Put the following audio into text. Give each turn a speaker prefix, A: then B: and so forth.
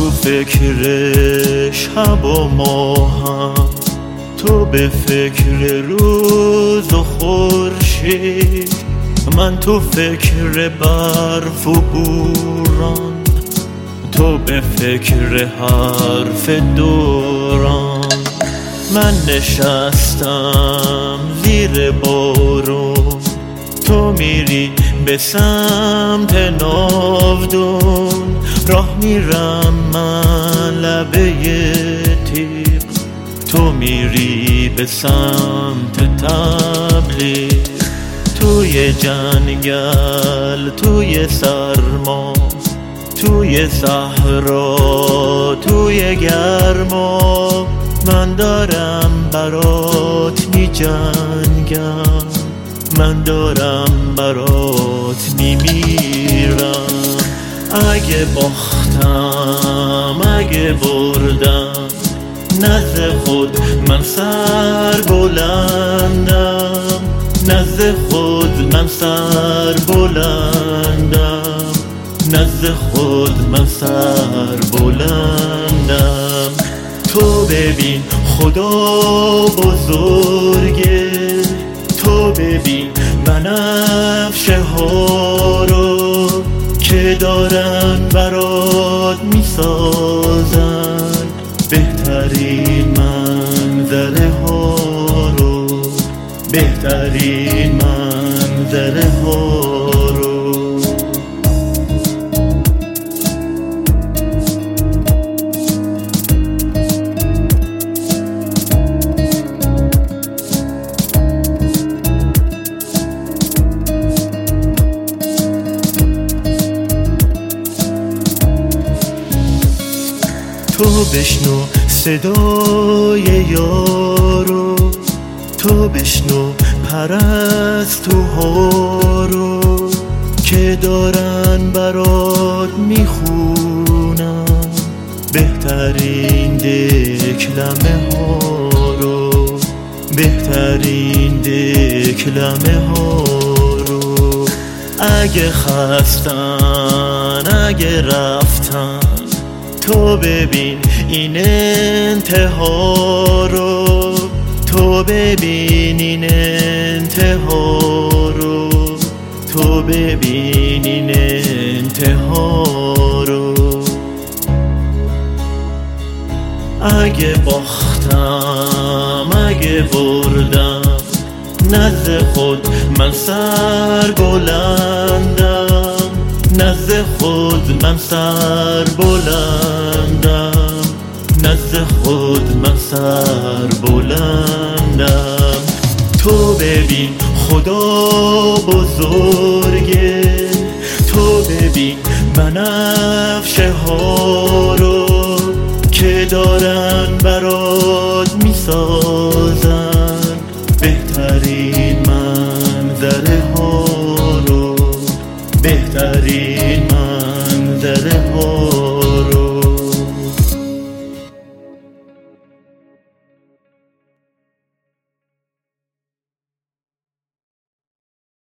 A: تو فکر شب و ماهم، تو به فکر روز و خورشید، من تو فکر برف و بوران، تو به فکر حرف دوران. من نشستم زیر بارون، تو میری به سمت ناودون، راه میرم من لبه تیغ، تو میری به سمت تبلیغ. توی جنگل، توی سرما، توی صحرا، توی گرما، من دارم برات می جنگم، من دارم برات می میرم. اگه باختم، اگه بردم، نزد خود من سر بلندم، نزد خود من سر بلندم، نزد خود من سر بلندم. تو ببین خدا بزرگه، تو ببین بنفشه ها رو که دارن برات میسازن بهترین منظره ها رو، بهترین منظره ها رو. تو بشنو صدای یارو، تو بشنو پرستوها رو که دارن برات میخونن بهترین دکلمه ها رو، بهترین دکلمه ها رو. اگه خستن، اگه رفتن، تو ببین این انتها رو، تو ببین این انتها رو، تو ببین این انتها رو. اگه باختم، اگه بردم، نزد خود من سر بلندم، نزد خود من سر بلندم، نزد خود من سر بلندم. تو ببین خدا بزرگه، تو ببین بنفشه ها رو که دارن برات میسازن بهترین منظره ها رو، بهترین